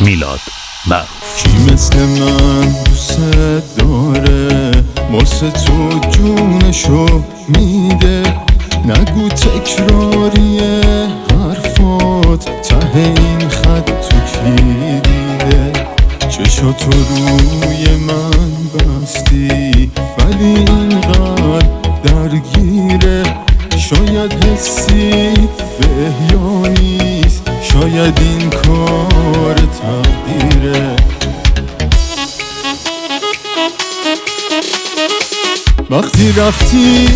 میلاد معروف. کی مثل من دوست داره واسه تو جونشو میده، نگو تکراریه حرفات ته این خط تو کی دیده. چشاتو روی من بستی ولی اینقدر درگیره، شاید حسی به احیا نیست، شاید این کار تقدیره. وقتی رفتی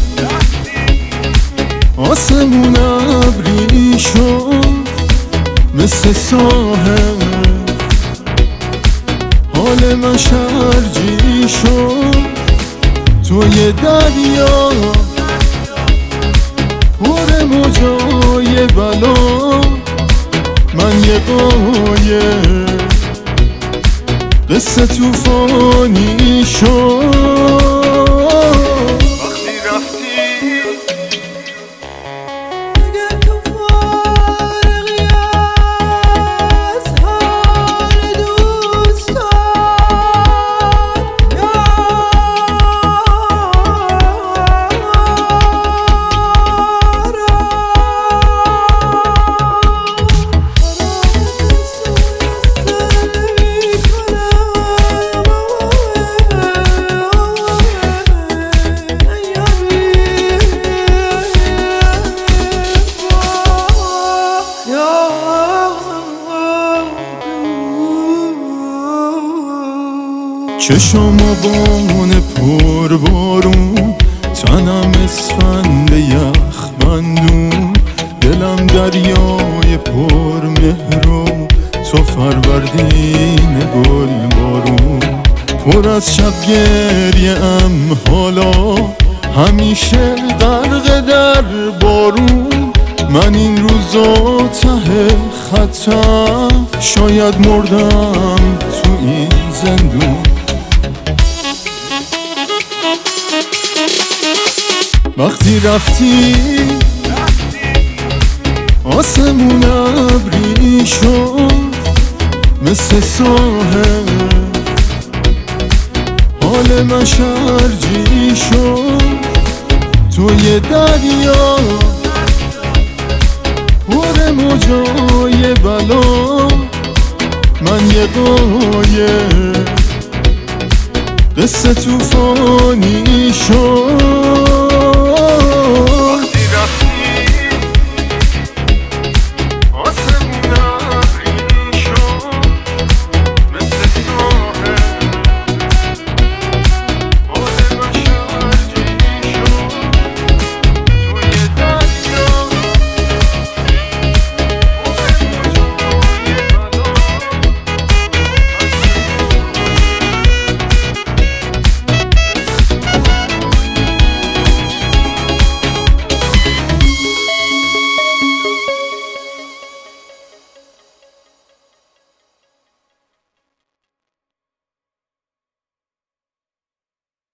آسمون ابری شد مثل ساحل، حال من شرجی شد. توی دریا پر موجای بلا، من یه قایق قصه توفانی شد. چشم بان پر بارون، تنم اسفند یخ بندون، دلم دریای پر مهرو، تو فروردین گل بارون. پر از شب گریه ام حالا، همیشه غرق در بارون. من این روزا ته خطم، شاید مردم تو این زندون. وقتی رفتی آسمون ابری شد مثل ساحل، حال من شرجی شد. توی دریا پر موجای بلا، من یه قایق قصه توفانی شد.